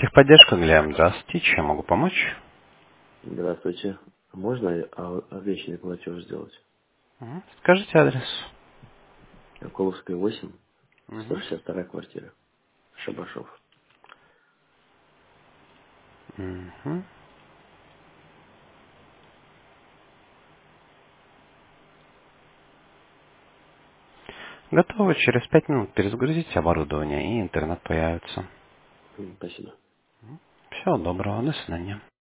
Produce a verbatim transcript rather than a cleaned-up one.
Техподдержка, Глеб, здравствуйте, чем могу помочь? Здравствуйте. Можно а- обещанный платеж сделать? Мгм. Скажите адрес. Коловская восемь, сто Мгм. шестьдесят вторая квартира. Шабашов. Мгм. Готово, через пять минут перезагрузите оборудование и интернет появится. М, Спасибо. Всего доброго, до свидания.